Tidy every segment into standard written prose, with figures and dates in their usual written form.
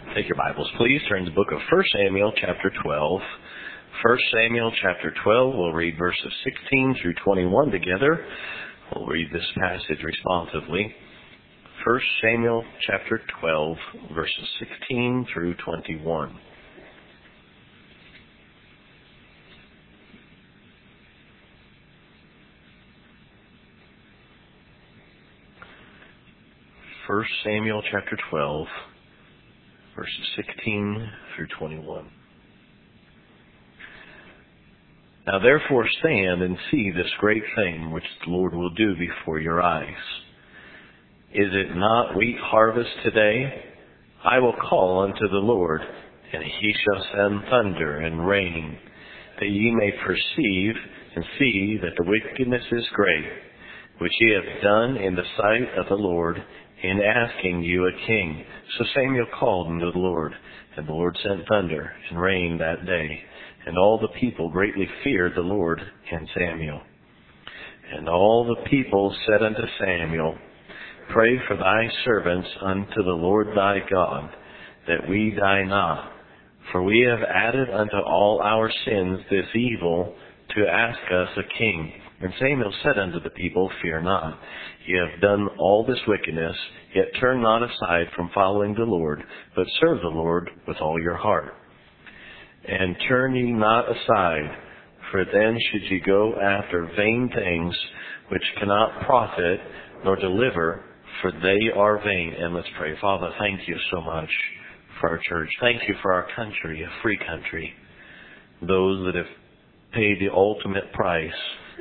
Take your Bibles, please. Turn to the book of 1 Samuel, chapter 12. 1 Samuel, chapter 12. We'll read verses 16 through 21 together. We'll read this passage responsively. 1 Samuel, chapter 12, verses 16 through 21. First Samuel, chapter 12, verses 16 through 21. Now therefore stand and see this great thing which the Lord will do before your eyes. Is it not wheat harvest today? I will call unto the Lord, and he shall send thunder and rain, that ye may perceive and see that the wickedness is great, which ye have done in the sight of the Lord, in asking you a king. So Samuel called unto the Lord, and the Lord sent thunder and rain that day. And all the people greatly feared the Lord and Samuel. And all the people said unto Samuel, Pray for thy servants unto the Lord thy God, that we die not. For we have added unto all our sins this evil, to ask us a king. And Samuel said unto the people, Fear not. Ye have done all this wickedness, yet turn not aside from following the Lord, but serve the Lord with all your heart. And turn ye not aside, for then should ye go after vain things, which cannot profit nor deliver, for they are vain. And let's pray. Father, thank you so much for our church. Thank you for our country, a free country. Those that have paid the ultimate price,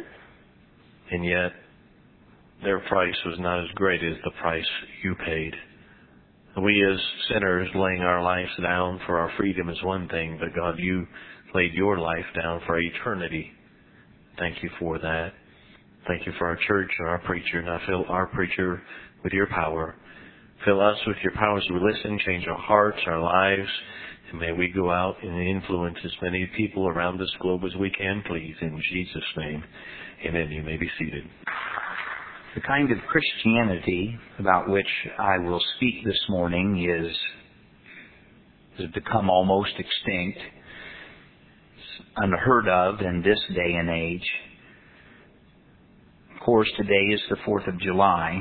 and yet their price was not as great as the price you paid. We as sinners laying our lives down for our freedom is one thing, but God, you laid your life down for eternity. Thank you for that. Thank you for our church and our preacher. Now fill our preacher with your power. Fill us with your power as we listen, change our hearts, our lives, and may we go out and influence as many people around this globe as we can, please. In Jesus' name, amen. You may be seated. The kind of Christianity about which I will speak this morning has become almost extinct. It's unheard of in this day and age. Of course, today is the 4th of July.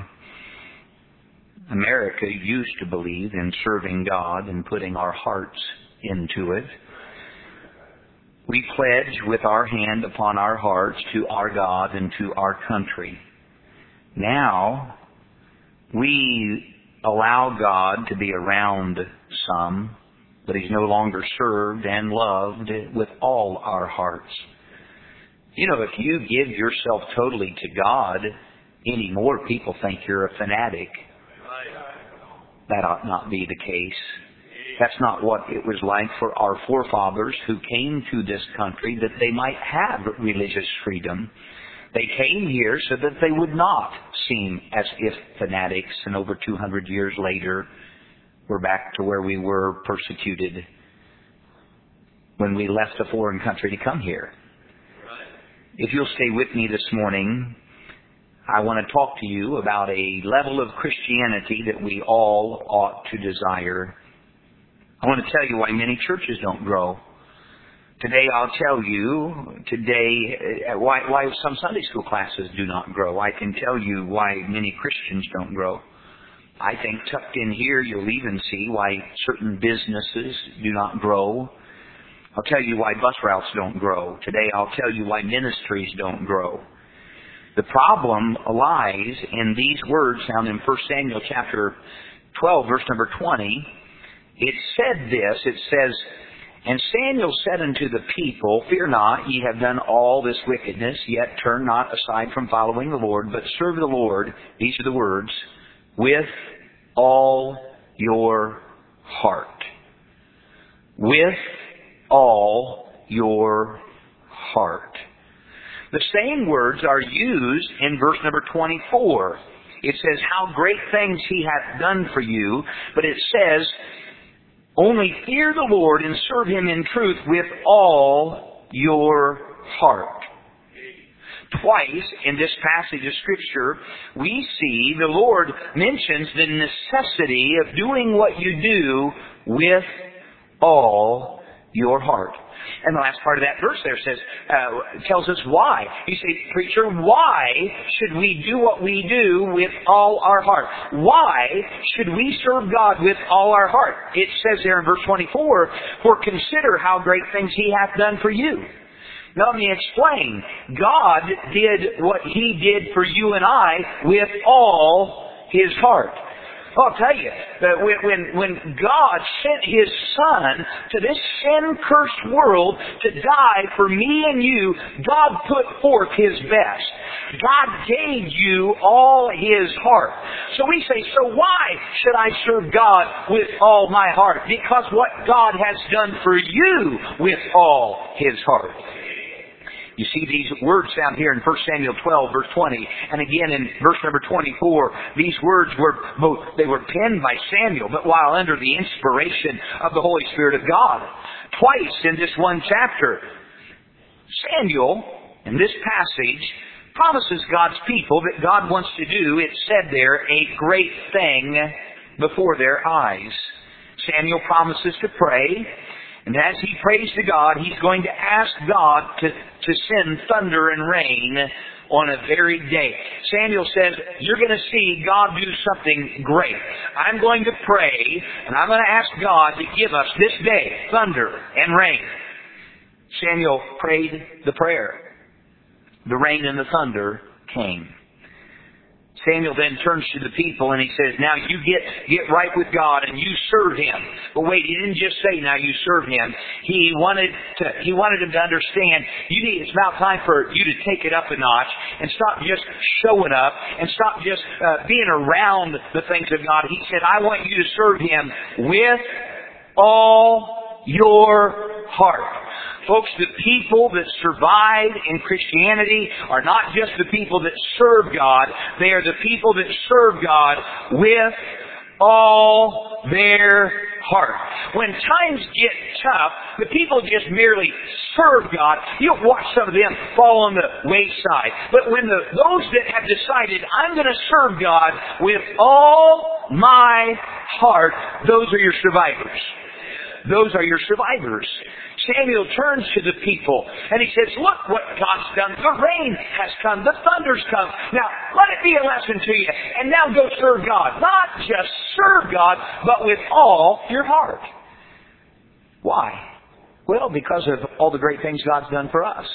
America used to believe in serving God and putting our hearts into it. We pledge with our hand upon our hearts to our God and to our country. Now, we allow God to be around some, but He's no longer served and loved with all our hearts. You know, if you give yourself totally to God, anymore people think you're a fanatic. That ought not be the case. That's not what it was like for our forefathers who came to this country, that they might have religious freedom. They came here so that they would not seem as if fanatics, and over 200 years later, we're back to where we were persecuted when we left a foreign country to come here. If you'll stay with me this morning, I want to talk to you about a level of Christianity that we all ought to desire. I want to tell you why many churches don't grow. Today I'll tell you why some Sunday school classes do not grow. I can tell you why many Christians don't grow. I think tucked in here you'll even see why certain businesses do not grow. I'll tell you why bus routes don't grow. Today I'll tell you why ministries don't grow. The problem lies in these words found in 1 Samuel chapter 12, verse number 20. It said this, it says, And Samuel said unto the people, Fear not, ye have done all this wickedness, yet turn not aside from following the Lord, but serve the Lord, these are the words, with all your heart. With all your heart. The same words are used in verse number 24. It says, How great things He hath done for you, but it says, Only fear the Lord and serve Him in truth with all your heart. Twice in this passage of Scripture, we see the Lord mentions the necessity of doing what you do with all your heart. And the last part of that verse there says, tells us why. You say, preacher, why should we do what we do with all our heart? Why should we serve God with all our heart? It says there in verse 24, for consider how great things He hath done for you. Now let me explain. God did what He did for you and I with all His heart. I'll tell you, that when God sent His Son to this sin-cursed world to die for me and you, God put forth His best. God gave you all His heart. So we say, so why should I serve God with all my heart? Because what God has done for you with all His heart. You see these words down here in 1 Samuel 12, verse 20, and again in verse number 24. These words were penned by Samuel, but while under the inspiration of the Holy Spirit of God. Twice in this one chapter, Samuel, in this passage, promises God's people that God wants to do, it said there, a great thing before their eyes. Samuel promises to pray. And as he prays to God, he's going to ask God to send thunder and rain on a very day. Samuel says, you're going to see God do something great. I'm going to pray, and I'm going to ask God to give us this day thunder and rain. Samuel prayed the prayer. The rain and the thunder came. Samuel then turns to the people and he says, now you get right with God and you serve Him. But wait, he didn't just say, now you serve Him. He wanted them to understand, it's about time for you to take it up a notch and stop just showing up and stop just being around the things of God. He said, I want you to serve Him with all your heart. Folks, the people that survive in Christianity are not just the people that serve God. They are the people that serve God with all their heart. When times get tough, the people just merely serve God. You'll watch some of them fall on the wayside. But when those that have decided, I'm going to serve God with all my heart, those are your survivors. Those are your survivors. Samuel turns to the people and he says, look what God's done. The rain has come. The thunder's come. Now, let it be a lesson to you. And now go serve God. Not just serve God, but with all your heart. Why? Well, because of all the great things God's done for us.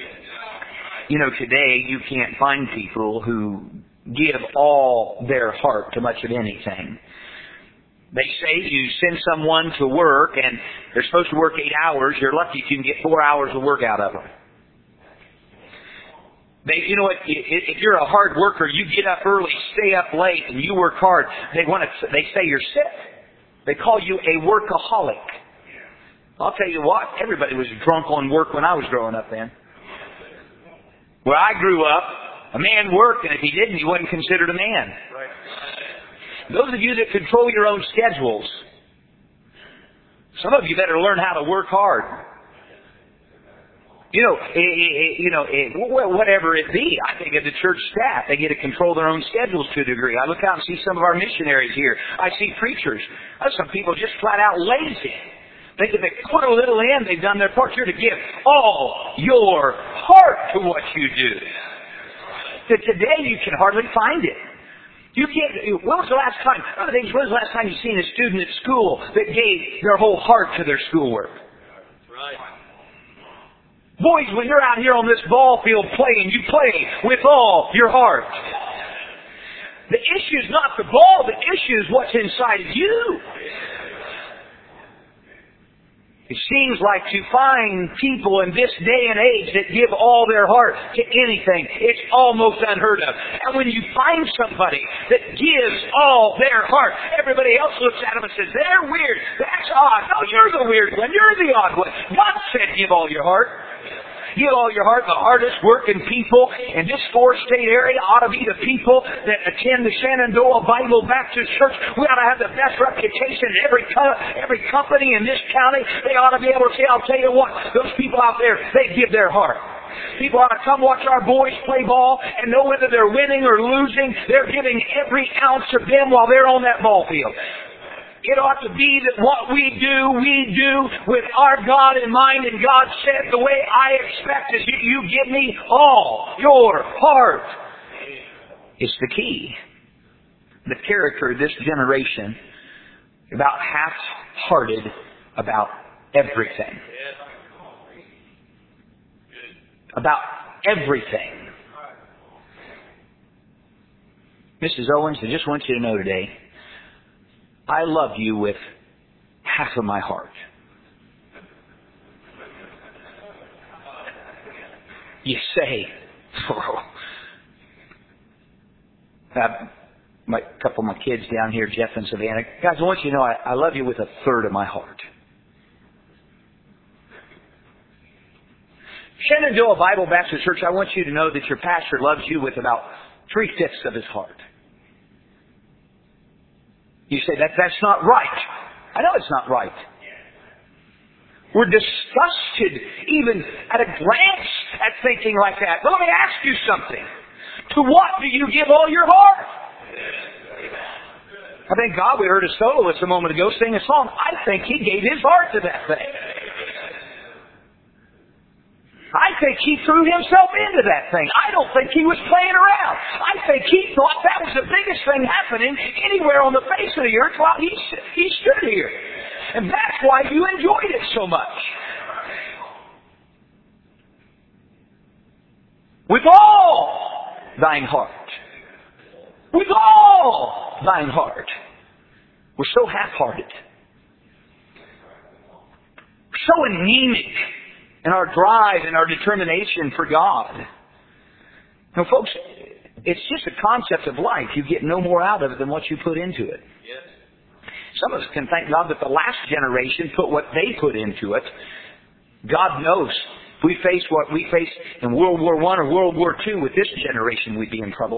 You know, today you can't find people who give all their heart to much of anything. They say you send someone to work and they're supposed to work 8 hours. You're lucky if you can get 4 hours of work out of them. You know what? If you're a hard worker, you get up early, stay up late, and you work hard. They say you're sick. They call you a workaholic. I'll tell you what, everybody was drunk on work when I was growing up then. Where I grew up, a man worked, and if he didn't, he wasn't considered a man. Right. Those of you that control your own schedules, some of you better learn how to work hard. Whatever it be, I think of the church staff, they get to control their own schedules to a degree. I look out and see some of our missionaries here. I see preachers. Some people just flat out lazy. Think if they put a little in, they've done their part. You're to give all your heart to what you do. Today you can hardly find it. You can't. When was the last time? When was the last time you seen a student at school that gave their whole heart to their schoolwork? Right. Boys, when you're out here on this ball field playing, you play with all your heart. The issue is not the ball. The issue is what's inside of you. It seems like to find people in this day and age that give all their heart to anything, it's almost unheard of. And when you find somebody that gives all their heart, everybody else looks at them and says, they're weird. That's odd. No, you're the weird one. You're the odd one. God said give all your heart. Give all your heart. The hardest working people in this 4-state area ought to be the people that attend the Shenandoah Bible Baptist Church. We ought to have the best reputation in every company in this county. They ought to be able to say, I'll tell you what, those people out there, they give their heart. People ought to come watch our boys play ball and know whether they're winning or losing. They're giving every ounce of them while they're on that ball field. It ought to be that what we do with our God in mind. And God said, the way I expect is you give me all your heart. It's the key. The character of this generation, about half-hearted about everything. About everything. Mrs. Owens, I just want you to know today, I love you with half of my heart. You say, a couple of my kids down here, Jeff and Savannah, guys, I want you to know I love you with a third of my heart. Shenandoah Bible Baptist Church, I want you to know that your pastor loves you with about 3/5 of his heart. You say, that's not right. I know it's not right. We're disgusted even at a glance at thinking like that. But let me ask you something. To what do you give all your heart? I thank God we heard a soloist a moment ago sing a song. I think he gave his heart to that thing. I think he threw himself into that thing. I don't think he was playing around. I think he thought that was the biggest thing happening anywhere on the face of the earth while he stood here. And that's why you enjoyed it so much. With all thine heart. With all thine heart. We're so half-hearted. We're so anemic in our drive and our determination for God. Now, folks, it's just a concept of life. You get no more out of it than what you put into it. Yes. Some of us can thank God that the last generation put what they put into it. God knows. If we face what we faced in World War I or World War II with this generation, we'd be in trouble.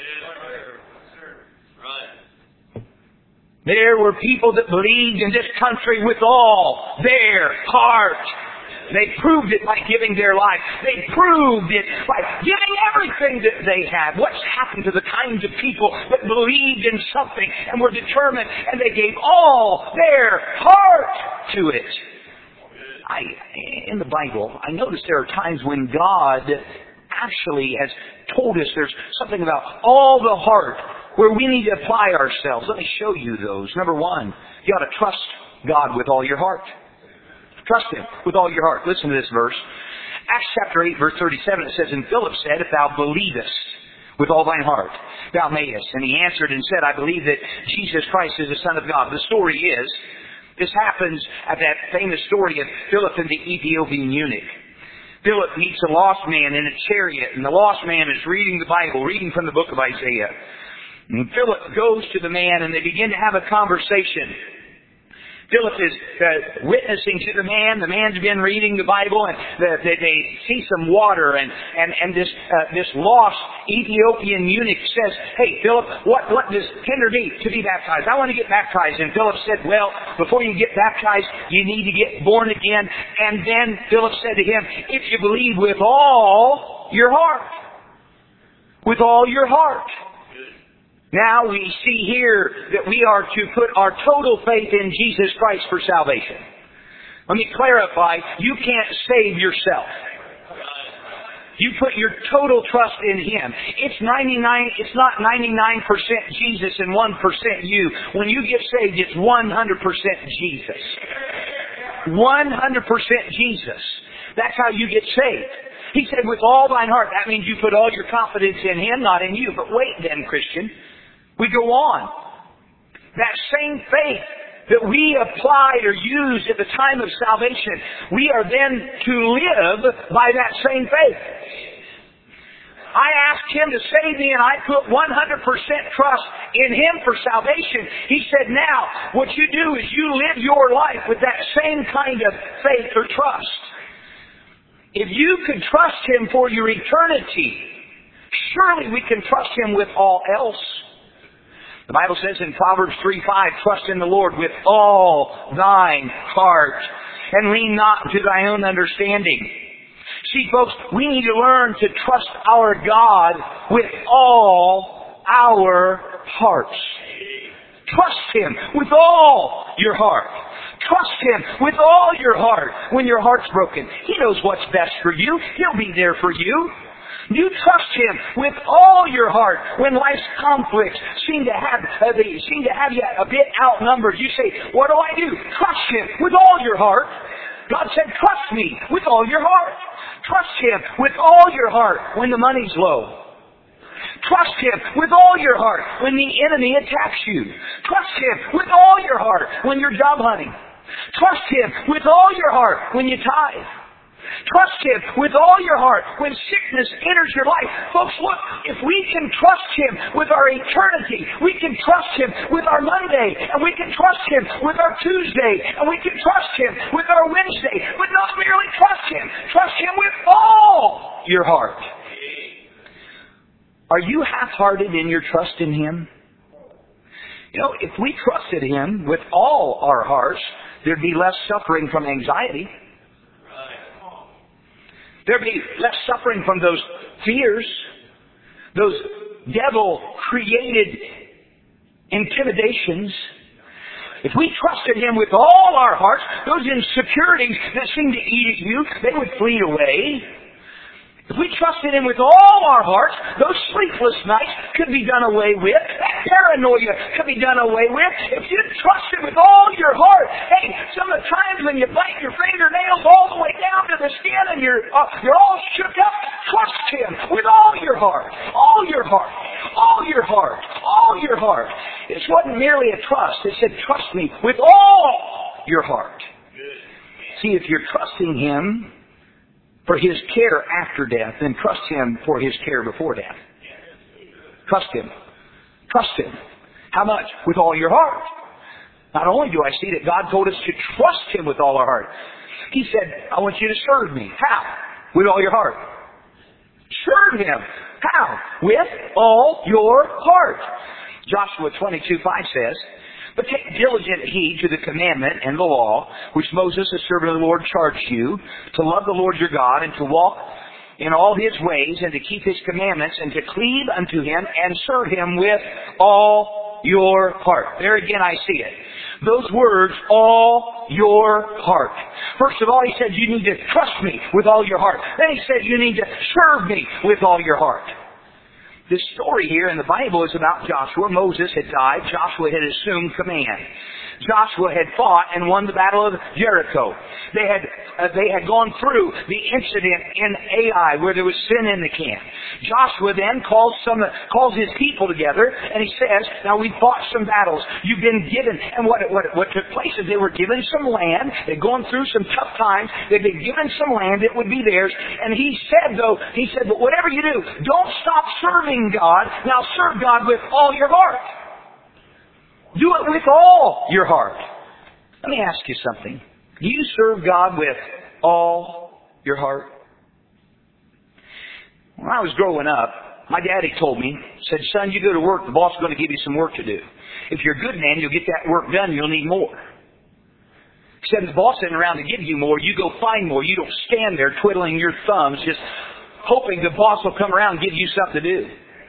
There were people that believed in this country with all their heart. They proved it by giving their life. They proved it by giving everything that they had. What's happened to the kinds of people that believed in something and were determined and they gave all their heart to it? In the Bible, I notice there are times when God actually has told us there's something about all the heart where we need to apply ourselves. Let me show you those. Number one, you ought to trust God with all your heart. Trust Him with all your heart. Listen to this verse. Acts chapter 8, verse 37, it says, And Philip said, If thou believest with all thine heart, thou mayest. And he answered and said, I believe that Jesus Christ is the Son of God. The story is, this happens at that famous story of Philip and the Ethiopian eunuch. Philip meets a lost man in a chariot, and the lost man is reading the Bible, reading from the book of Isaiah. And Philip goes to the man, and they begin to have a conversation. Philip is witnessing to the man. The man's been reading the Bible, and they see some water, and this lost Ethiopian eunuch says, Hey, Philip, what does hinder me to be baptized? I want to get baptized. And Philip said, Well, before you get baptized, you need to get born again. And then Philip said to him, If you believe with all your heart, with all your heart. Now we see here that we are to put our total faith in Jesus Christ for salvation. Let me clarify, you can't save yourself. You put your total trust in Him. It's not 99% Jesus and 1% you. When you get saved, it's 100% Jesus. 100% Jesus. That's how you get saved. He said, with all thine heart. That means you put all your confidence in Him, not in you. But wait then, Christian. We go on. That same faith that we applied or used at the time of salvation, we are then to live by that same faith. I asked Him to save me and I put 100% trust in Him for salvation. He said, now, what you do is you live your life with that same kind of faith or trust. If you can trust Him for your eternity, surely we can trust Him with all else. The Bible says in Proverbs 3:5, Trust in the Lord with all thine heart, and lean not to thy own understanding. See, folks, we need to learn to trust our God with all our hearts. Trust Him with all your heart. Trust Him with all your heart when your heart's broken. He knows what's best for you. He'll be there for you. You trust Him with all your heart when life's conflicts seem to have you a bit outnumbered. You say, what do I do? Trust Him with all your heart. God said, trust me with all your heart. Trust Him with all your heart when the money's low. Trust Him with all your heart when the enemy attacks you. Trust Him with all your heart when you're job hunting. Trust Him with all your heart when you tithe. Trust Him with all your heart when sickness enters your life. Folks, look, if we can trust Him with our eternity, we can trust Him with our Monday, and we can trust Him with our Tuesday, and we can trust Him with our Wednesday, but not merely trust Him with all your heart. Are you half-hearted in your trust in Him? You know, if we trusted Him with all our hearts, there'd be less suffering from anxiety. There'd be less suffering from those fears, those devil-created intimidations. If we trusted Him with all our hearts, those insecurities that seem to eat at you, they would flee away. If we trusted Him with all our hearts, those sleepless nights could be done away with. That paranoia could be done away with. If you trust Him with all your heart, hey, some of the times when you bite your fingernails all the way down to the skin and you're all shook up, trust Him with all your heart. All your heart. All your heart. All your heart. It wasn't merely a trust. It said, trust me with all your heart. See, if you're trusting Him for His care after death, then trust Him for His care before death. Trust Him. Trust Him. How much? With all your heart. Not only do I see that God told us to trust Him with all our heart, He said, I want you to serve me. How? With all your heart. Serve Him. How? With all your heart. Joshua 22:5 says, but take diligent heed to the commandment and the law, which Moses, the servant of the Lord, charged you, to love the Lord your God, and to walk in all His ways, and to keep His commandments, and to cleave unto Him, and serve Him with all your heart. There again I see it. Those words, all your heart. First of all, He said you need to trust me with all your heart. Then He said you need to serve me with all your heart. This story here in the Bible is about Joshua. Moses had died. Joshua had assumed command. Joshua had fought and won the battle of Jericho. They had gone through the incident in Ai where there was sin in the camp. Joshua then calls his people together and he says, now we've fought some battles. You've been given, and what took place is they were given some land. They'd gone through some tough times. They'd been given some land. It would be theirs. And he said, but whatever you do, don't stop serving God. Now serve God with all your heart. Do it with all your heart. Let me ask you something. Do you serve God with all your heart? When I was growing up, my daddy told me, said, son, you go to work, the boss is going to give you some work to do. If you're a good man, you'll get that work done, you'll need more. He said, the boss isn't around to give you more, you go find more. You don't stand there twiddling your thumbs, just hoping the boss will come around and give you something to do.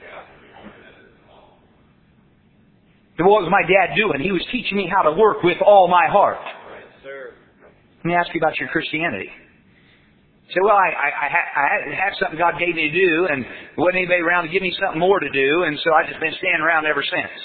And what was my dad doing? He was teaching me how to work with all my heart. Right, sir. Let me ask you about your Christianity. Say, well, I had something God gave me to do, and there wasn't anybody around to give me something more to do, and so I've just been standing around ever since.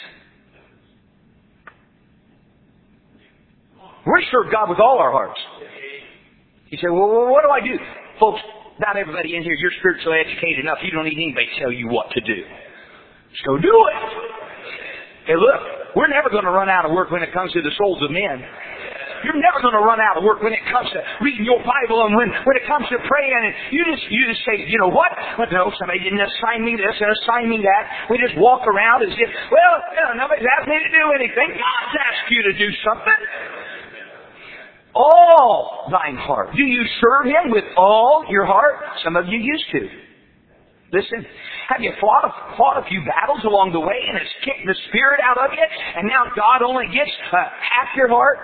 We serve God with all our hearts. You say, well, what do I do? Folks, not everybody in here, you're spiritually educated enough. You don't need anybody to tell you what to do. Just go do it. Hey, look, we're never going to run out of work when it comes to the souls of men. You're never going to run out of work when it comes to reading your Bible and when it comes to praying. And you just say, you know what? Well, no, somebody didn't assign me this and assign me that. We just walk around as if, well, nobody's asked me to do anything. God's asked you to do something. All thine heart. Do you serve Him with all your heart? Some of you used to. Listen, have you fought a few battles along the way and it's kicked the spirit out of you and now God only gets half your heart?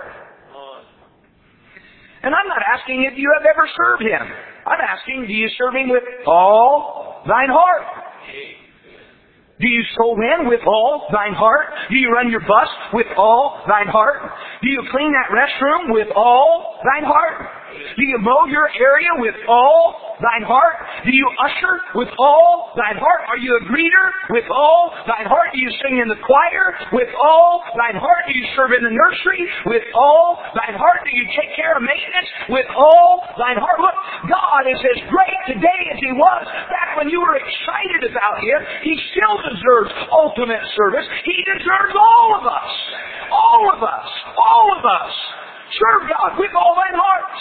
And I'm not asking if you have ever served Him. I'm asking, do you serve Him with all thine heart? Do you sow in with all thine heart? Do you run your bus with all thine heart? Do you clean that restroom with all thine heart? Do you mow your area with all thine heart? Do you usher with all thine heart? Are you a greeter with all thine heart? Do you sing in the choir with all thine heart? Do you serve in the nursery with all thine heart? Do you take care of maintenance with all thine heart? Look, God is as great today as He was back when you were excited about Him. He still deserves ultimate service. He deserves all of us. All of us. All of us. Serve God with all thine heart.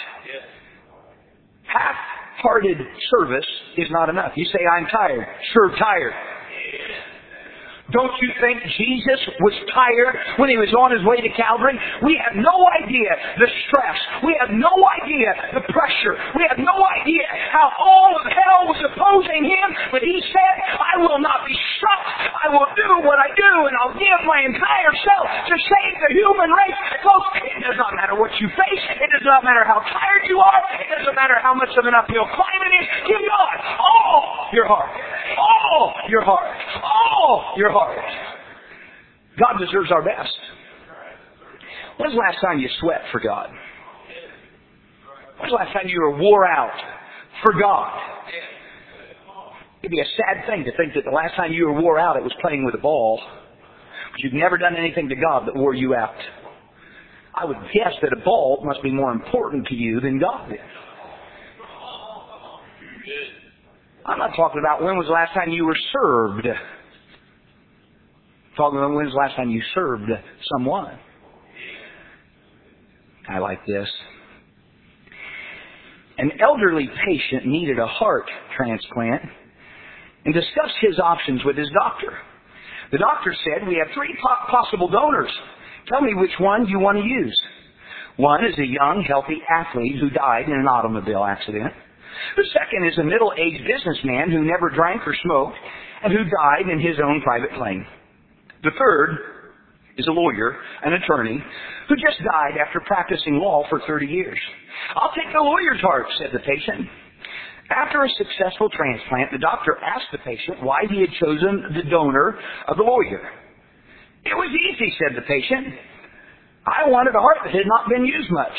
Half-hearted service is not enough. You say, I'm tired. Serve tired. Don't you think Jesus was tired when He was on His way to Calvary? We have no idea the stress. We have no idea the pressure. We have no idea how all of hell was opposing Him. But He said, I will not be stopped. I will do what I do, and I'll give my entire self to save the human race. Folks, it does not matter what you face. It does not matter how tired you are. It doesn't matter how much of an uphill climb it is. Give God all your heart. All your heart. All your heart. God deserves our best. When's the last time you sweat for God? When's the last time you were wore out for God? It'd be a sad thing to think that the last time you were wore out it was playing with a ball. But you've never done anything to God that wore you out. I would guess that a ball must be more important to you than God is. I'm not talking about when was the last time you were served. I'm talking about when was the last time you served someone. I like this. An elderly patient needed a heart transplant and discussed his options with his doctor. The doctor said, we have 3 possible donors. Tell me which one you want to use. One is a young, healthy athlete who died in an automobile accident. The second is a middle-aged businessman who never drank or smoked and who died in his own private plane. The third is a lawyer, an attorney, who just died after practicing law for 30 years. I'll take the lawyer's heart, said the patient. After a successful transplant, the doctor asked the patient why he had chosen the donor of the lawyer. It was easy, said the patient. I wanted a heart that had not been used much.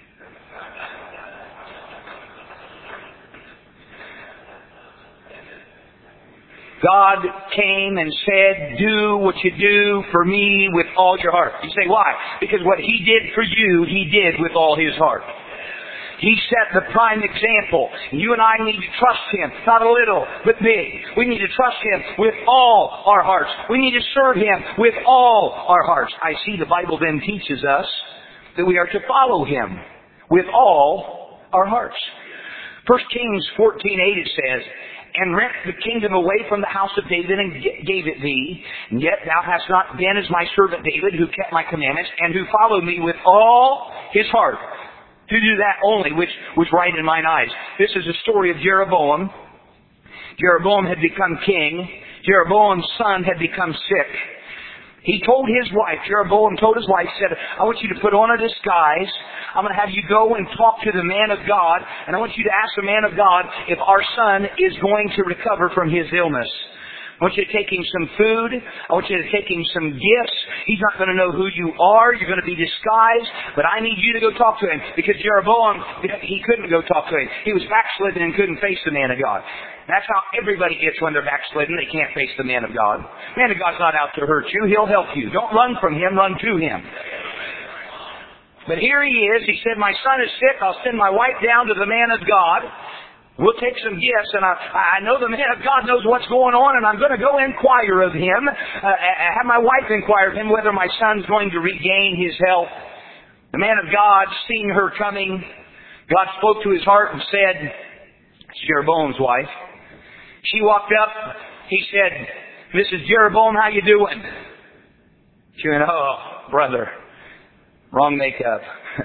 God came and said, do what you do for me with all your heart. You say, why? Because what He did for you, He did with all His heart. He set the prime example. You and I need to trust Him, not a little, but big. We need to trust Him with all our hearts. We need to serve Him with all our hearts. I see the Bible then teaches us that we are to follow Him with all our hearts. 1 Kings 14:8 it says, and rent the kingdom away from the house of David and gave it thee. And yet thou hast not been as my servant David, who kept my commandments and who followed me with all his heart. To do that only, which was right in mine eyes. This is a story of Jeroboam. Jeroboam had become king. Jeroboam's son had become sick. He told his wife, Jeroboam told his wife, said, I want you to put on a disguise. I'm going to have you go and talk to the man of God, and I want you to ask the man of God if our son is going to recover from his illness. I want you to take him some food. I want you to take him some gifts. He's not going to know who you are. You're going to be disguised. But I need you to go talk to him. Because Jeroboam, he couldn't go talk to him. He was backslidden and couldn't face the man of God. That's how everybody gets when they're backslidden. They can't face the man of God. The man of God's not out to hurt you. He'll help you. Don't run from Him. Run to Him. But here he is. He said, my son is sick. I'll send my wife down to the man of God. We'll take some gifts, and I know the man of God knows what's going on, and I'm going to go inquire of him, have my wife inquire of him whether my son's going to regain his health. The man of God, seeing her coming, God spoke to his heart and said, it's Jeroboam's wife. She walked up. He said, Mrs. Jeroboam, how you doing? She went, oh, brother, wrong makeup.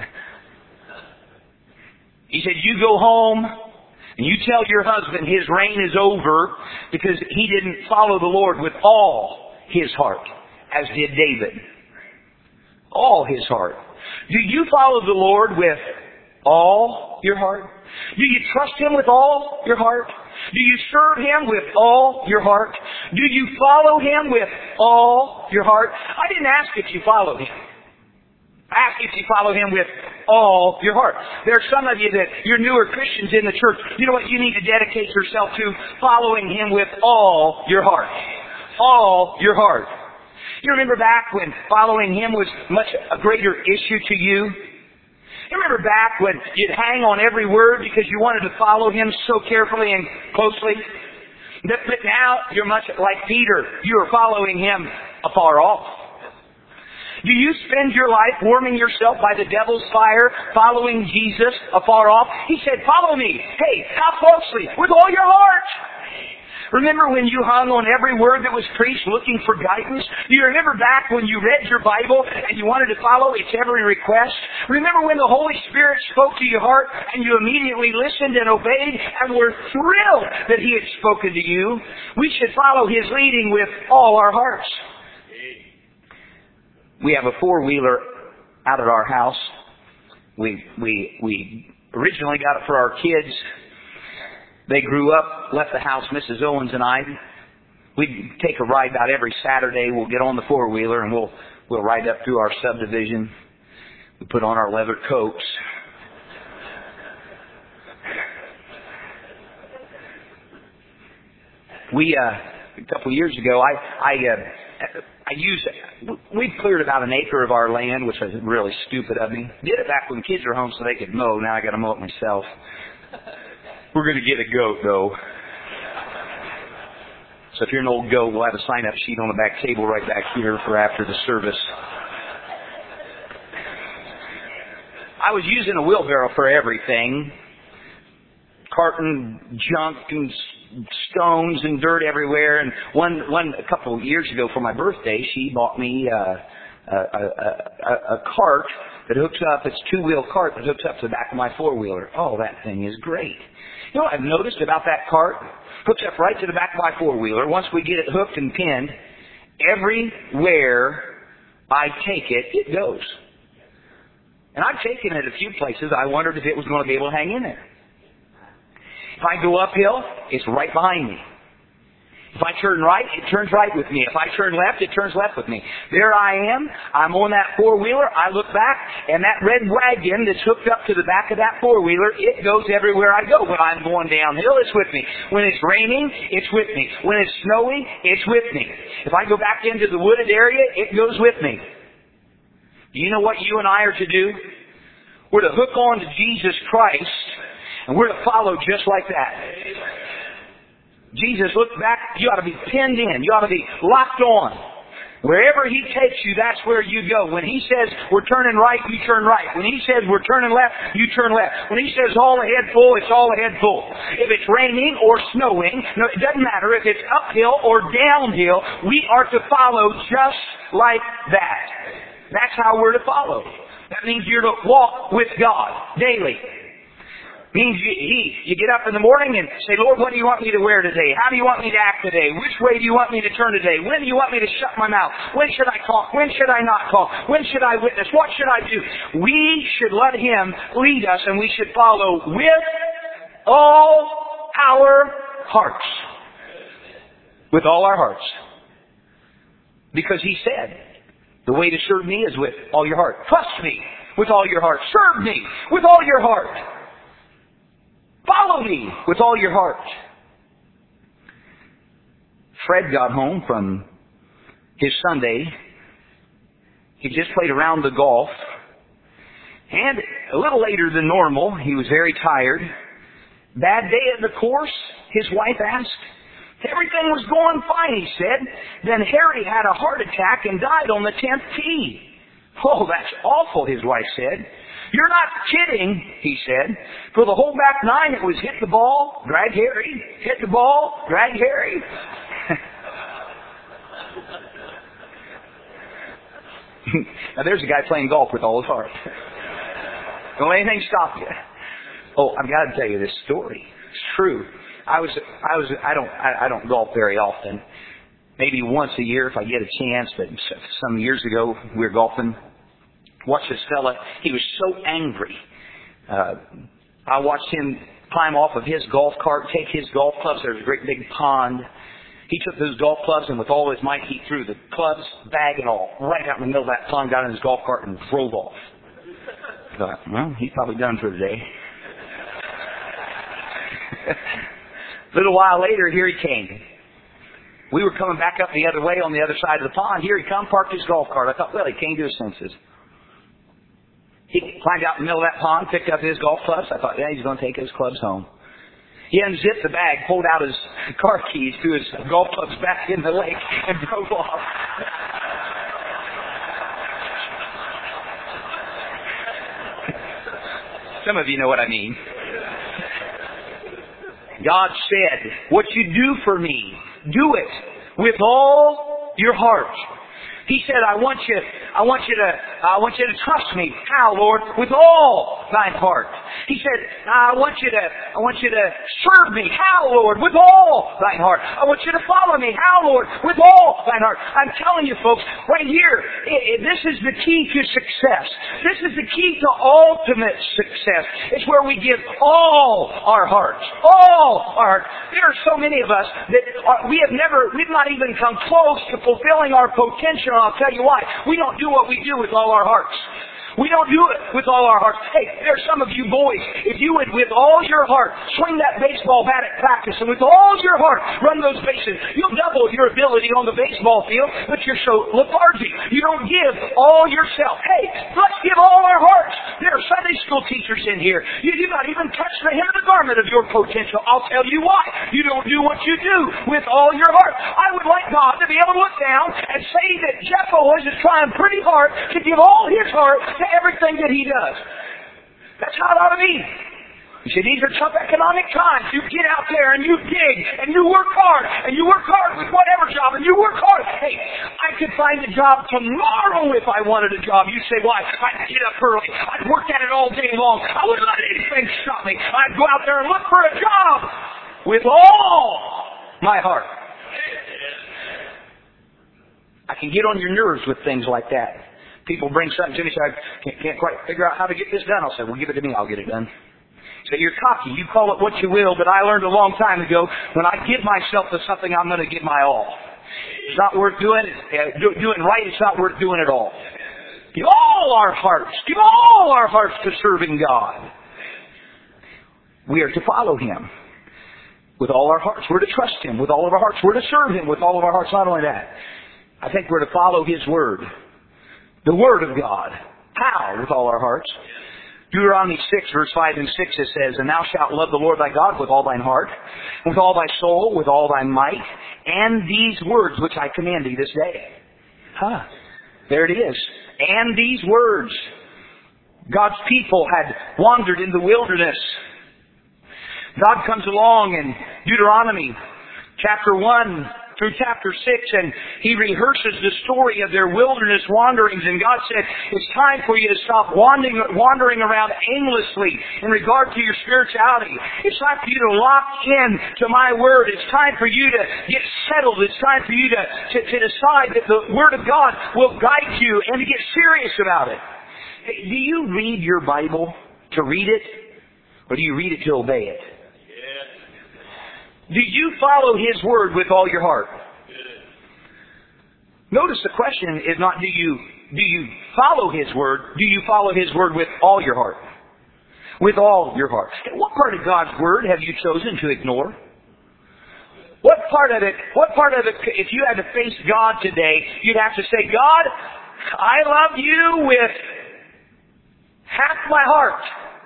He said, you go home and you tell your husband his reign is over because he didn't follow the Lord with all his heart, as did David. All his heart. Do you follow the Lord with all your heart? Do you trust Him with all your heart? Do you serve Him with all your heart? Do you follow Him with all your heart? I didn't ask if you follow Him. I ask if you follow Him with all your heart. There are some of you that you're newer Christians in the church. You know what you need to dedicate yourself to? Following Him with all your heart. All your heart. You remember back when following Him was much a greater issue to you? You remember back when you'd hang on every word because you wanted to follow Him so carefully and closely? But now you're much like Peter. You are following Him afar off. Do you spend your life warming yourself by the devil's fire, following Jesus afar off? He said, follow me. Hey, how closely? With all your heart. Remember when you hung on every word that was preached looking for guidance? Do you remember back when you read your Bible and you wanted to follow its every request? Remember when the Holy Spirit spoke to your heart and you immediately listened and obeyed and were thrilled that He had spoken to you? We should follow His leading with all our hearts. We have a four-wheeler out at our house. We originally got it for our kids. They grew up, left the house, Mrs. Owens and I. We'd take a ride about every Saturday. We'll get on the four-wheeler and we'll ride up through our subdivision. We put on our leather coats. A couple of years ago, we cleared about an acre of our land, which was really stupid of me. Did it back when the kids were home so they could mow. Now I got to mow it myself. We're going to get a goat, though. So if you're an old goat, we'll have a sign-up sheet on the back table right back here for after the service. I was using a wheelbarrow for everything. Carting junk and stones and dirt everywhere. And a couple of years ago for my birthday, she bought me a cart that hooks up. It's a two-wheel cart that hooks up to the back of my four-wheeler. Oh, that thing is great. You know what I've noticed about that cart? Hooks up right to the back of my four-wheeler. Once we get it hooked and pinned, everywhere I take it, it goes. And I've taken it a few places. I wondered if it was going to be able to hang in there. If I go uphill, it's right behind me. If I turn right, it turns right with me. If I turn left, it turns left with me. There I am. I'm on that four-wheeler. I look back, and that red wagon that's hooked up to the back of that four-wheeler, it goes everywhere I go. When I'm going downhill, it's with me. When it's raining, it's with me. When it's snowing, it's with me. If I go back into the wooded area, it goes with me. Do you know what you and I are to do? We're to hook on to Jesus Christ, and we're to follow just like that. Jesus looked back, you ought to be pinned in. You ought to be locked on. Wherever He takes you, that's where you go. When He says we're turning right, you turn right. When He says we're turning left, you turn left. When He says all ahead full, it's all ahead full. If it's raining or snowing, no, it doesn't matter. If it's uphill or downhill, we are to follow just like that. That's how we're to follow. That means you're to walk with God daily. Means you get up in the morning and say, Lord, what do you want me to wear today? How do you want me to act today? Which way do you want me to turn today? When do you want me to shut my mouth? When should I talk? When should I not talk? When should I witness? What should I do? We should let Him lead us, and we should follow with all our hearts. With all our hearts. Because He said, the way to serve me is with all your heart. Trust me with all your heart. Serve me with all your heart. Follow me with all your heart. Fred got home from his Sunday. He just played a round of golf. And a little later than normal, he was very tired. Bad day at the course, his wife asked. Everything was going fine, he said. Then Harry had a heart attack and died on the 10th tee. Oh, that's awful, his wife said. You're not kidding, he said. For the whole back nine, it was hit the ball, drag Harry, hit the ball, drag Harry. Now there's a guy playing golf with all his heart. Don't let anything stop you. Oh, I've got to tell you this story. It's true. I don't golf very often. Maybe once a year if I get a chance, but some years ago we were golfing. Watched this fella. He was so angry. I watched him climb off of his golf cart, take his golf clubs. There's a great big pond. He took those golf clubs and with all his might he threw the clubs, bag and all, right out in the middle of that pond, got in his golf cart and drove off. I thought, well, he's probably done for the day. A little while later, here he came. We were coming back up the other way on the other side of the pond. Here he come, parked his golf cart. I thought, well, he came to his senses. He climbed out in the middle of that pond, picked up his golf clubs. I thought, yeah, he's going to take his clubs home. He unzipped the bag, pulled out his car keys, threw his golf clubs back in the lake, and drove off. Some of you know what I mean. God said, what you do for me, do it with all your heart. He said, I want you to trust me. How, Lord? With all thine heart. He said, I want you to serve me. How, Lord? With all thine heart. I want you to follow me. How, Lord? With all thine heart. I'm telling you, folks, right here, this is the key to success. This is the key to ultimate success. It's where we give all our hearts. All our hearts. There are so many of us that we've not even come close to fulfilling our potential. I'll tell you why. We don't do what we do with all our hearts. We don't do it with all our hearts. Hey, there's some of you boys, if you would with all your heart swing that baseball bat at practice and with all your heart run those bases, you'll double your ability on the baseball field, but you're so lethargic. You don't give all yourself. Hey, let's give all our hearts. There are Sunday school teachers in here. You do not even touch the hem of the garment of your potential. I'll tell you why. You don't do what you do with all your heart. I would like God to be able to look down and say that Jeff Owens is trying pretty hard to give all his heart to everything that he does. That's how it ought to be. You see, these are tough economic times. You get out there and you dig and you work hard and you work hard with whatever job and you work hard. Hey, I could find a job tomorrow if I wanted a job. You say, why? I'd get up early. I'd work at it all day long. I wouldn't let anything stop me. I'd go out there and look for a job with all my heart. I can get on your nerves with things like that. People bring something to me, say, I can't quite figure out how to get this done. I'll say, well, give it to me, I'll get it done. So you're cocky. You call it what you will, but I learned a long time ago, when I give myself to something, I'm going to give my all. It's not worth doing it. Doing right, it's not worth doing at all. Give all our hearts. Give all our hearts to serving God. We are to follow Him with all our hearts. We're to trust Him with all of our hearts. We're to serve Him with all of our hearts. Not only that, I think we're to follow His Word. The Word of God. How? With all our hearts. Deuteronomy 6, verse 5 and 6, it says, and thou shalt love the Lord thy God with all thine heart, with all thy soul, with all thy might, and these words which I command thee this day. There it is. And these words. God's people had wandered in the wilderness. God comes along in Deuteronomy chapter 1 through chapter 6, and He rehearses the story of their wilderness wanderings. And God said, it's time for you to stop wandering around aimlessly in regard to your spirituality. It's time for you to lock in to my Word. It's time for you to get settled. It's time for you to decide that the Word of God will guide you and to get serious about it. Hey, do you read your Bible to read it, or do you read it to obey it? Do you follow His Word with all your heart? Notice the question is not do you follow His Word, do you follow His Word with all your heart? With all your heart. What part of God's Word have you chosen to ignore? What part of it, if you had to face God today, you'd have to say, God, I love you with half my heart.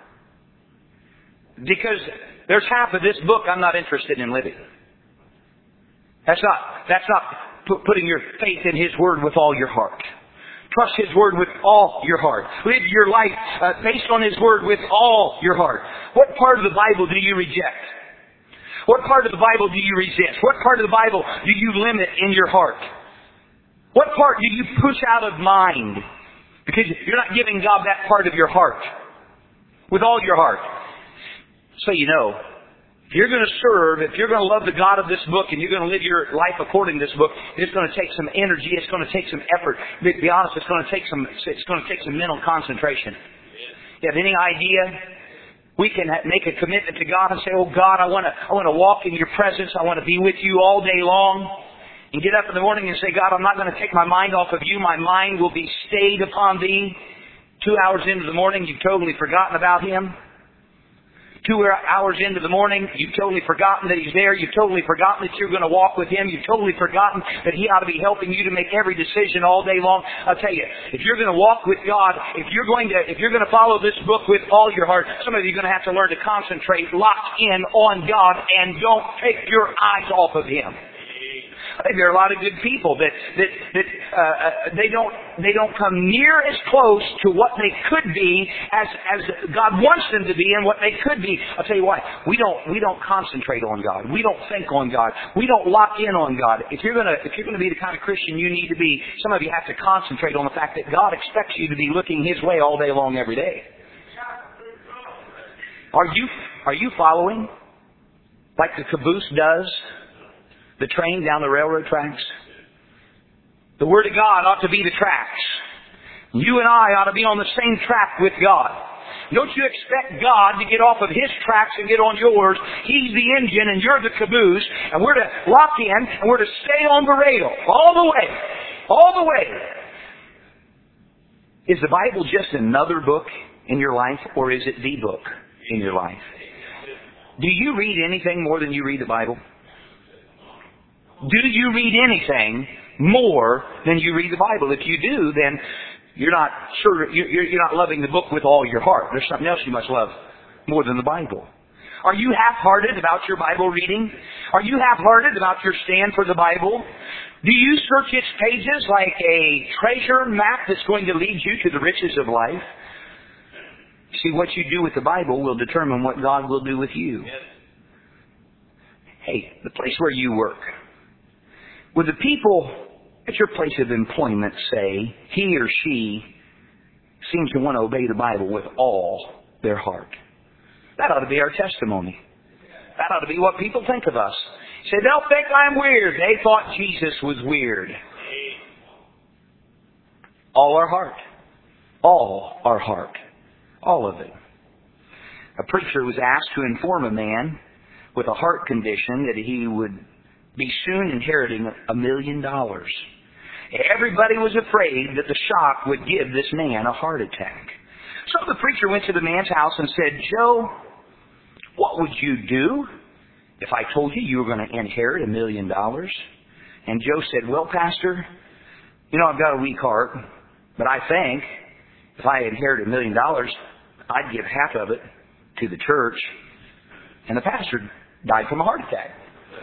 Because there's half of this book I'm not interested in living. That's not putting your faith in His Word with all your heart. Trust His Word with all your heart. Live your life based on His Word with all your heart. What part of the Bible do you reject? What part of the Bible do you resist? What part of the Bible do you limit in your heart? What part do you push out of mind? Because you're not giving God that part of your heart with all your heart. So you know, if you're going to serve, if you're going to love the God of this book and you're going to live your life according to this book, it's going to take some energy, it's going to take some effort. To be honest, it's going to take some mental concentration. You have any idea We can make a commitment to God and say, oh God, I want to walk in your presence. I want to be with you all day long. And get up in the morning and say, God, I'm not going to take my mind off of you. My mind will be stayed upon thee. 2 hours into the morning, you've totally forgotten about Him. 2 hours into the morning, you've totally forgotten that He's there. You've totally forgotten that you're going to walk with Him. You've totally forgotten that He ought to be helping you to make every decision all day long. I'll tell you, if you're going to walk with God, if you're going to follow this book with all your heart, some of you are going to have to learn to concentrate, lock in on God, and don't take your eyes off of Him. I think there are a lot of good people that they don't come near as close to what they could be as God wants them to be and what they could be. I'll tell you what, we don't concentrate on God. We don't think on God. We don't lock in on God. If you're gonna be the kind of Christian you need to be, some of you have to concentrate on the fact that God expects you to be looking His way all day long every day. Are you following like the caboose does? The train down the railroad tracks? The Word of God ought to be the tracks. You and I ought to be on the same track with God. Don't you expect God to get off of His tracks and get on yours. He's the engine and you're the caboose. And we're to lock in and we're to stay on the rail. All the way. All the way. Is the Bible just another book in your life, or is it the book in your life? Do you read anything more than you read the Bible? Do you read anything more than you read the Bible? If you do, then you're not loving the book with all your heart. There's something else you must love more than the Bible. Are you half-hearted about your Bible reading? Are you half-hearted about your stand for the Bible? Do you search its pages like a treasure map that's going to lead you to the riches of life? See, what you do with the Bible will determine what God will do with you. Hey, the place where you work. Would the people at your place of employment say, he or she seems to want to obey the Bible with all their heart? That ought to be our testimony. That ought to be what people think of us. Say, they'll think I'm weird. They thought Jesus was weird. All our heart. All our heart. All of it. A preacher was asked to inform a man with a heart condition that he would be soon inheriting $1 million. Everybody was afraid that the shock would give this man a heart attack. So the preacher went to the man's house and said, Joe, what would you do if I told you were going to inherit $1 million? And Joe said, well, Pastor, I've got a weak heart, but I think if I inherited $1 million, I'd give half of it to the church. And the pastor died from a heart attack.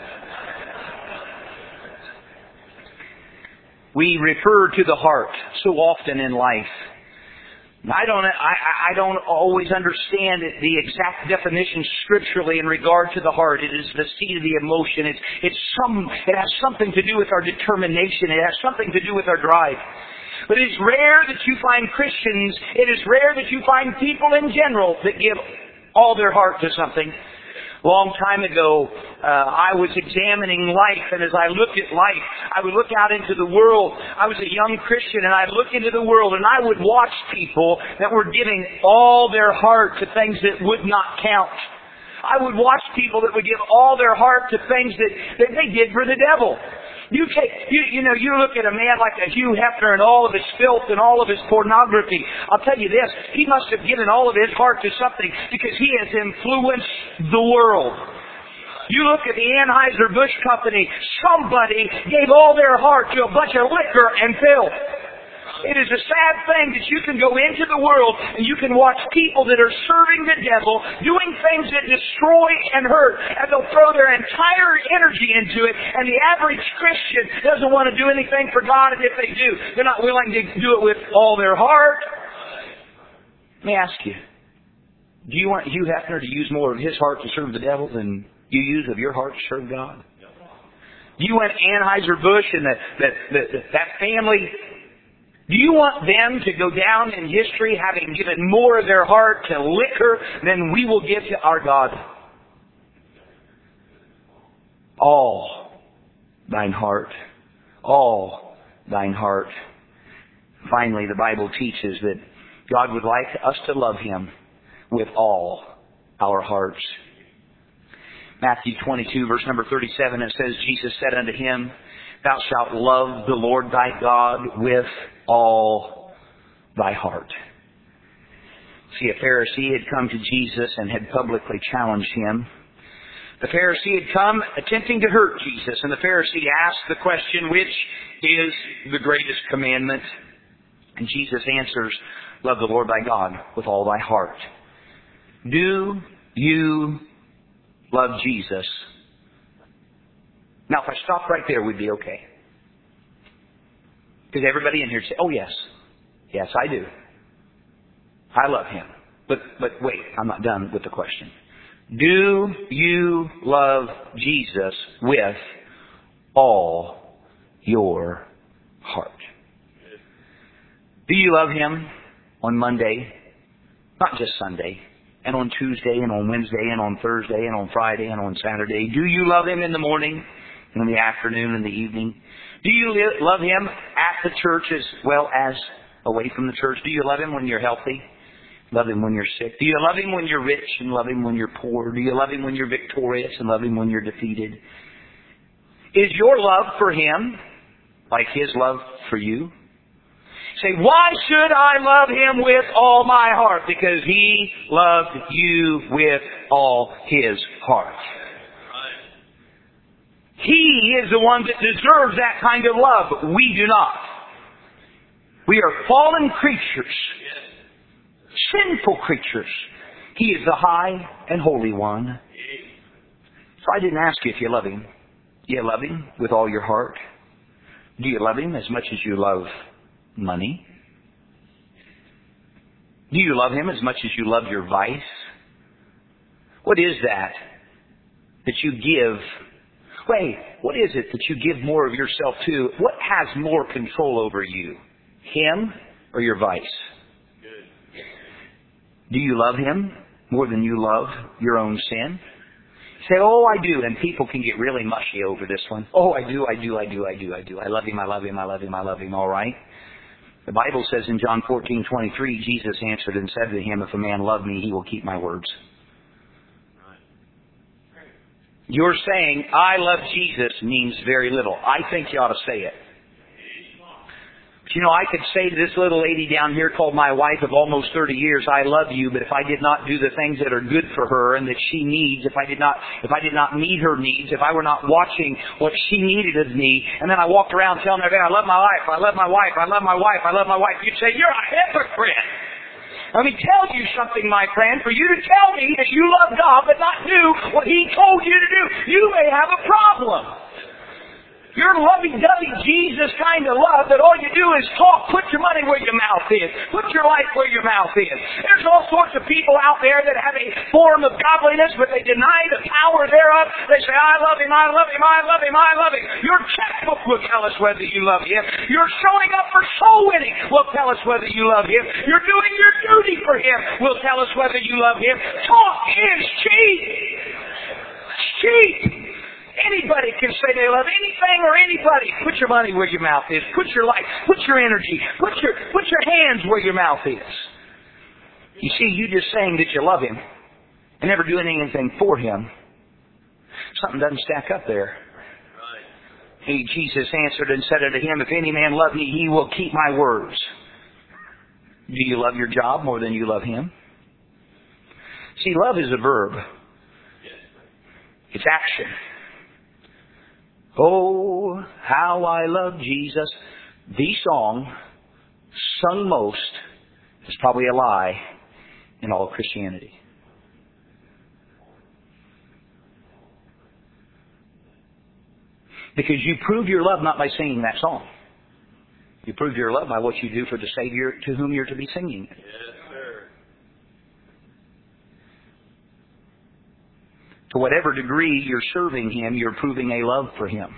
We refer to the heart so often in life. I don't always understand the exact definition scripturally in regard to the heart. It is the seat of the emotion. It has something to do with our determination. It has something to do with our drive. But it is rare that you find Christians, it is rare that you find people in general that give all their heart to something. A long time ago, I was examining life, and as I looked at life, I would look out into the world. I was a young Christian, and I'd look into the world, and I would watch people that were giving all their heart to things that would not count. I would watch people that would give all their heart to things that they did for the devil. You look at a man like a Hugh Hefner and all of his filth and all of his pornography. I'll tell you this, he must have given all of his heart to something because he has influenced the world. You look at the Anheuser-Busch Company, somebody gave all their heart to a bunch of liquor and filth. It is a sad thing that you can go into the world and you can watch people that are serving the devil, doing things that destroy and hurt, and they'll throw their entire energy into it, and the average Christian doesn't want to do anything for God, and if they do, they're not willing to do it with all their heart. Let me ask you, do you want Hugh Hefner to use more of his heart to serve the devil than you use of your heart to serve God? Do you want Anheuser-Busch and that family... Do you want them to go down in history having given more of their heart to liquor than we will give to our God? All thine heart. All thine heart. Finally, the Bible teaches that God would like us to love Him with all our hearts. Matthew 22, verse number 37, it says, Jesus said unto him, Thou shalt love the Lord thy God with all thy heart. See, a Pharisee had come to Jesus and had publicly challenged him. The Pharisee had come attempting to hurt Jesus, and the Pharisee asked the question, which is the greatest commandment? And Jesus answers, Love the Lord thy God with all thy heart. Do you love Jesus? Now, if I stopped right there, we'd be okay. Because everybody in here would say, oh, yes. Yes, I do. I love Him. But wait, I'm not done with the question. Do you love Jesus with all your heart? Do you love Him on Monday, not just Sunday, and on Tuesday, and on Wednesday, and on Thursday, and on Friday, and on Saturday? Do you love Him in the morning, and in the afternoon, and the evening? Do you love Him at the church as well as away from the church? Do you love Him when you're healthy? Love Him when you're sick? Do you love Him when you're rich and love Him when you're poor? Do you love Him when you're victorious and love Him when you're defeated? Is your love for Him like His love for you? Say, why should I love Him with all my heart? Because He loved you with all His heart. He is the one that deserves that kind of love. We do not. We are fallen creatures. Sinful creatures. He is the high and holy one. So I didn't ask you if you love Him. Do you love Him with all your heart? Do you love Him as much as you love money? Do you love Him as much as you love your vice? What is that you give? Wait, what is it that you give more of yourself to? What has more control over you? Him or your vice? Do you love Him more than you love your own sin? Say, oh, I do. And people can get really mushy over this one. Oh, I do. I love Him, I love Him, I love Him, I love Him. All right. The Bible says in John 14:23, Jesus answered and said to him, If a man love me, he will keep my words. You're saying, I love Jesus means very little. I think you ought to say it. You know, I could say to this little lady down here called my wife of almost 30 years, I love you, but if I did not do the things that are good for her and that she needs, if I did not meet her needs, if I were not watching what she needed of me, and then I walked around telling her, I love my wife, I love my wife, I love my wife, I love my wife, you'd say, you're a hypocrite. Let me tell you something, my friend. For you to tell me that you love God but not do what He told you to do, you may have a problem. You're lovey-dovey Jesus kind of love that all you do is talk. Put your money where your mouth is. Put your life where your mouth is. There's all sorts of people out there that have a form of godliness, but they deny the power thereof. They say, I love Him, I love Him, I love Him, I love Him. Your checkbook will tell us whether you love Him. You're showing up for soul winning will tell us whether you love Him. You're doing your duty for Him will tell us whether you love Him. Talk is cheap. It's cheap. Anybody can say they love anything or anybody. Put your money where your mouth is. Put your life, put your energy, put your hands where your mouth is. You see, you just saying that you love Him and never doing anything for Him, something doesn't stack up there. Jesus answered and said unto him, If any man love me, he will keep my words. Do you love your job more than you love Him? See, love is a verb. It's action. Oh, how I love Jesus. The song sung most is probably a lie in all of Christianity. Because you prove your love not by singing that song. You prove your love by what you do for the Savior to whom you're to be singing it. Yes, sir. To whatever degree you're serving Him, you're proving a love for Him.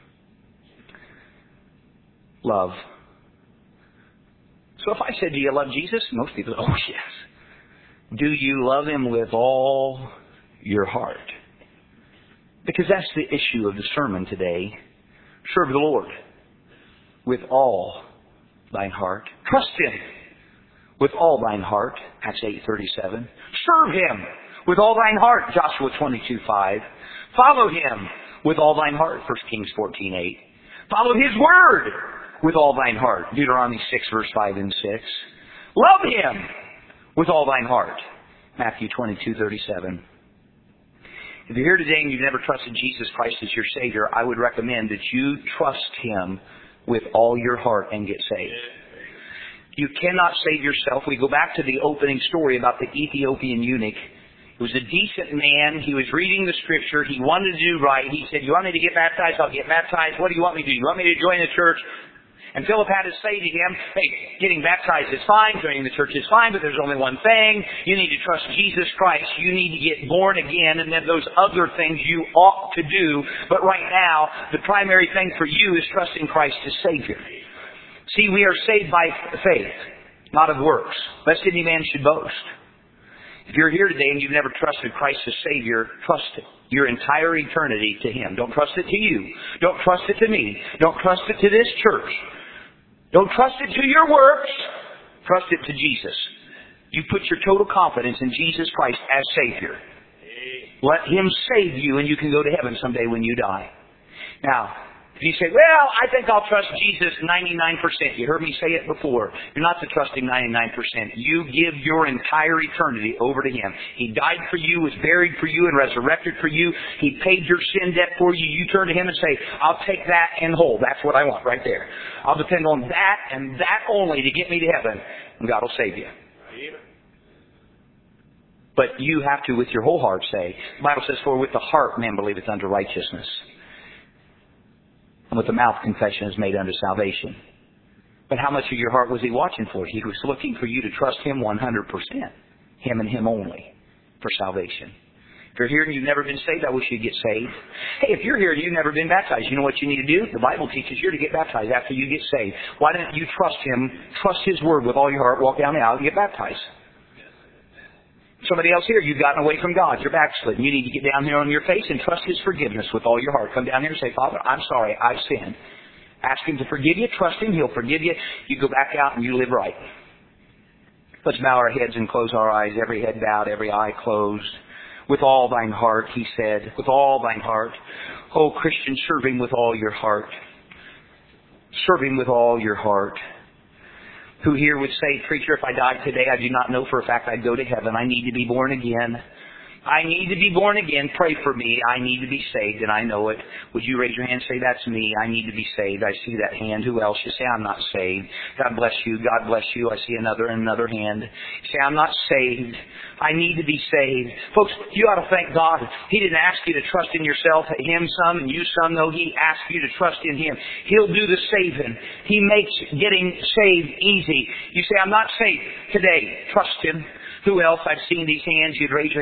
Love. So if I said, do you love Jesus? Most people, oh yes. Do you love Him with all your heart? Because that's the issue of the sermon today. Serve the Lord with all thine heart. Trust Him with all thine heart. Acts 8:37. Serve Him with all thine heart, Joshua 22:5. Follow Him with all thine heart, 1 Kings 14:8. Follow His word with all thine heart, Deuteronomy 6, verse 5 and 6. Love Him with all thine heart, Matthew 22:37. If you're here today and you've never trusted Jesus Christ as your Savior, I would recommend that you trust Him with all your heart and get saved. You cannot save yourself. We go back to the opening story about the Ethiopian eunuch. He was a decent man. He was reading the Scripture. He wanted to do right. He said, you want me to get baptized? I'll get baptized. What do you want me to do? You want me to join the church? And Philip had to say to him, hey, getting baptized is fine, joining the church is fine, but there's only one thing. You need to trust Jesus Christ. You need to get born again, and then those other things you ought to do. But right now, the primary thing for you is trusting Christ as Savior. See, we are saved by faith, not of works, lest any man should boast. If you're here today and you've never trusted Christ as Savior, trust your entire eternity to Him. Don't trust it to you. Don't trust it to me. Don't trust it to this church. Don't trust it to your works. Trust it to Jesus. You put your total confidence in Jesus Christ as Savior. Let Him save you and you can go to heaven someday when you die. Now, if you say, well, I think I'll trust Jesus 99%. You heard me say it before. You're not the trusting 99%. You give your entire eternity over to Him. He died for you, was buried for you, and resurrected for you. He paid your sin debt for you. You turn to Him and say, I'll take that in whole. That's what I want right there. I'll depend on that and that only to get me to heaven. And God will save you. But you have to, with your whole heart, say, the Bible says, for with the heart man believeth unto righteousness, and with the mouth confession is made unto salvation. But how much of your heart was He watching for? He was looking for you to trust Him 100%. Him and Him only for salvation. If you're here and you've never been saved, I wish you'd get saved. Hey, if you're here and you've never been baptized, you know what you need to do? The Bible teaches you to get baptized after you get saved. Why don't you trust Him, trust His Word with all your heart, walk down the aisle and get baptized? Somebody else here, you've gotten away from God. You're backslidden. You need to get down here on your face and trust His forgiveness with all your heart. Come down here and say, Father, I'm sorry. I've sinned. Ask Him to forgive you. Trust Him. He'll forgive you. You go back out and you live right. Let's bow our heads and close our eyes. Every head bowed, every eye closed. With all thine heart, He said. With all thine heart. Oh, Christian, serve Him with all your heart. Serve Him with all your heart. Who here would say, preacher, if I died today, I do not know for a fact I'd go to heaven. I need to be born again. I need to be born again. Pray for me. I need to be saved, and I know it. Would you raise your hand and say, that's me. I need to be saved. I see that hand. Who else? You say, I'm not saved. God bless you. God bless you. I see another hand. You say, I'm not saved. I need to be saved. Folks, you ought to thank God. He didn't ask you to trust in yourself, Him some and you some. No, He asked you to trust in Him. He'll do the saving. He makes getting saved easy. You say, I'm not saved today. Trust Him. Who else? I've seen these hands. You'd raise your hand.